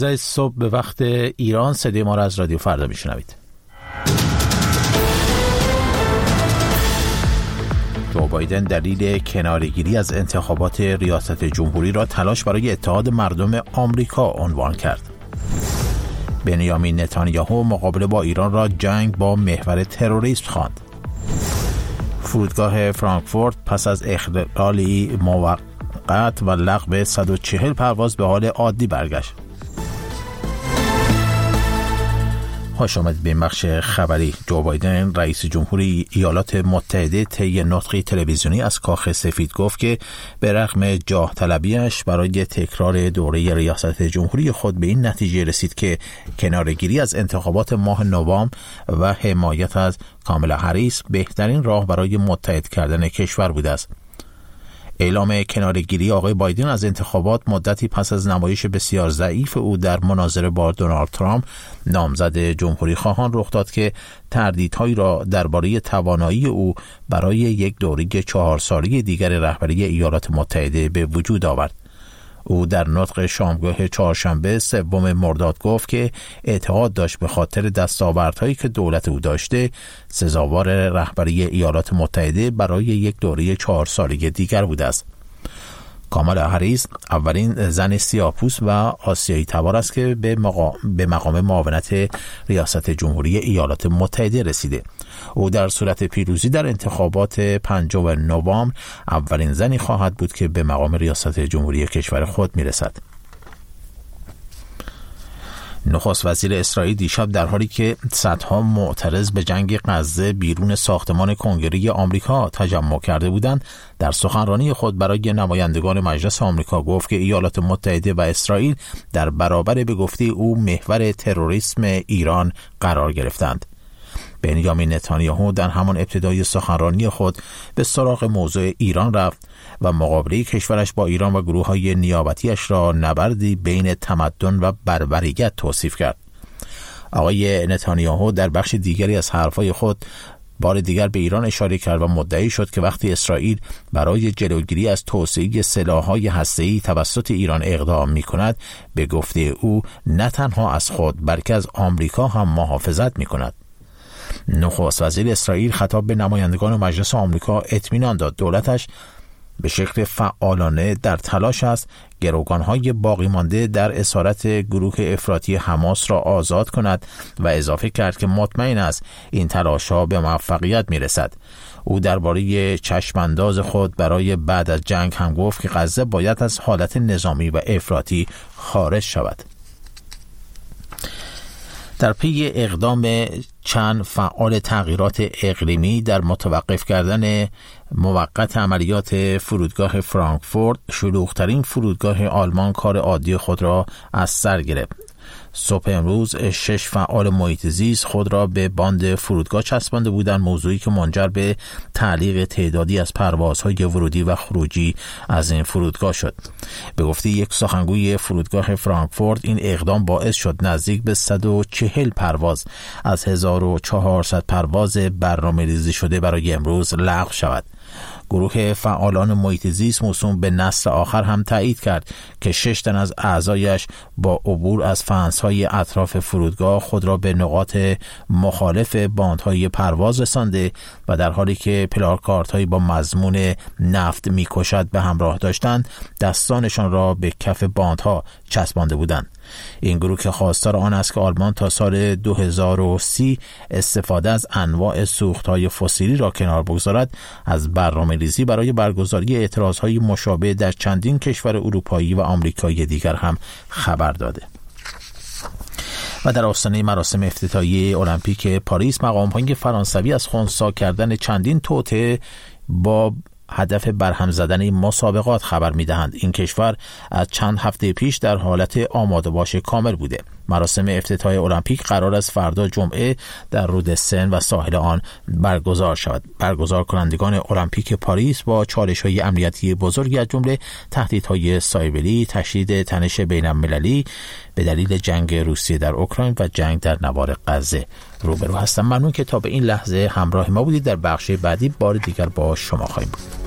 صبح به وقت ایران صدای ما را از رادیو فردا میشنوید. جو بایدن دلیل کناره‌گیری از انتخابات ریاست جمهوری را تلاش برای اتحاد مردم آمریکا عنوان کرد. بنیامین نتانیاهو مقابله با ایران را جنگ با محور تروریسم خواند. فرودگاه فرانکفورت پس از اختلالی موقت و لغو 140 پرواز به حال عادی برگشت. خوش آمدید به این بخش خبری. جو بایدن رئیس جمهوری ایالات متحده طی نطقی تلویزیونی از کاخ سفید گفت که به رغم جاه طلبیش برای تکرار دوره ریاست جمهوری خود به این نتیجه رسید که کناره‌گیری از انتخابات ماه نوامبر و حمایت از کامالا هریس بهترین راه برای متحد کردن کشور بوده است. اعلام کناره‌گیری آقای بایدن از انتخابات مدتی پس از نمایش بسیار ضعیف او در مناظره با دونالد ترامپ نامزد جمهوری خواهان رخ داد که تردیدهایی را درباره توانایی او برای یک دوره 4 ساله دیگر رهبری ایالات متحده به وجود آورد. او در نطق شامگاه چهارشنبه 3 مرداد گفت که اعتقاد داشت به خاطر دستاوردهایی که دولت او داشته سزاوار رهبری ایالات متحده برای یک دوره 4 ساله دیگر بوده است. کامالا هریس اولین زن سیاه‌پوست و آسیایی تبار است که به مقام معاونت ریاست جمهوری ایالات متحده رسیده. او در صورت پیروزی در انتخابات 5 نوامبر اولین زنی خواهد بود که به مقام ریاست جمهوری کشور خود میرسد. نخست وزیر اسرائیل دیشب در حالی که صدها معترض به جنگ غزه بیرون ساختمان کنگره آمریکا تجمع کرده بودند، در سخنرانی خود برای نمایندگان مجلس آمریکا گفت که ایالات متحده و اسرائیل در برابر به گفته او محور تروریسم ایران قرار گرفتند. بنیامین نتانیاهو در همان ابتدای سخنرانی خود به سراغ موضوع ایران رفت و مقابله کشورش با ایران و گروه‌های نیابتیش را نبردی بین تمدن و بربریت توصیف کرد. آقای نتانیاهو در بخش دیگری از حرفهای خود بار دیگر به ایران اشاره کرد و مدعی شد که وقتی اسرائیل برای جلوگیری از توسعه سلاح‌های هسته‌ای توسط ایران اقدام می‌کند، به گفته او نه تنها از خود بلکه از آمریکا هم محافظت می‌کند. نخست وزیر اسرائیل خطاب به نمایندگان مجلس آمریکا اطمینان داد دولتش به شکل فعالانه در تلاش است گروگان‌های باقی مانده در اسارت گروه افراطی حماس را آزاد کند و اضافه کرد که مطمئن است این تلاش‌ها به موفقیت می‌رسد. او درباره چشم‌انداز خود برای بعد از جنگ هم گفت که غزه باید از حالت نظامی و افراطی خارج شود. در پی اقدام چند فعال تغییرات اقلیمی در متوقف کردن موقت عملیات فرودگاه فرانکفورت، شلوغ‌ترین فرودگاه آلمان کار عادی خود را از سر گرفت. صبح امروز 6 فعال محیط زیست خود را به باند فرودگاه چسبانده بودند، موضوعی که منجر به تعلیق تعدادی از پروازهای ورودی و خروجی از این فرودگاه شد. به گفته یک سخنگوی فرودگاه فرانکفورت، این اقدام باعث شد نزدیک به 140 پرواز از 1400 پرواز برنامه‌ریزی شده برای امروز لغو شود. گروه فعالان محیط زیست موسوم به نسل آخر هم تایید کرد که 6 تن از اعضایش با عبور از فنس‌های اطراف فرودگاه خود را به نقاط مخالف باندهای پرواز رسانده و در حالی که پلاکاردهایی با مضمون نفت می‌کشد به همراه داشتند، دستانشان را به کف باندها چسبانده بودند. این گروه که خواستار آن است که آلمان تا سال 2030 استفاده از انواع سوخت‌های فسیلی را کنار بگذارد، از برنامه‌ریزی برای برگزاری اعتراض‌های مشابه در چندین کشور اروپایی و آمریکایی دیگر هم خبر داده. و در آستانه مراسم افتتاحیه المپیک پاریس، مقام‌های فرانسوی از خنثی کردن چندین توطئه با هدف برهم زدن این مسابقات خبر می‌دهند. این کشور از چند هفته پیش در حالت آماده باش کامل بوده. مراسم افتتاح المپیک قرار است فردا جمعه در رود سن و ساحل آن برگزار شود. برگزار کنندگان المپیک پاریس با چالش‌های امنیتی بزرگی از جمله تهدیدهای سایبری، تشدید تنش بین‌المللی به دلیل جنگ روسیه در اوکراین و جنگ در نوار غزه روبرو هستند. ممنون که تا به این لحظه همراه ما بودید. در بخش بعدی بار دیگر با شما خواهیم بود.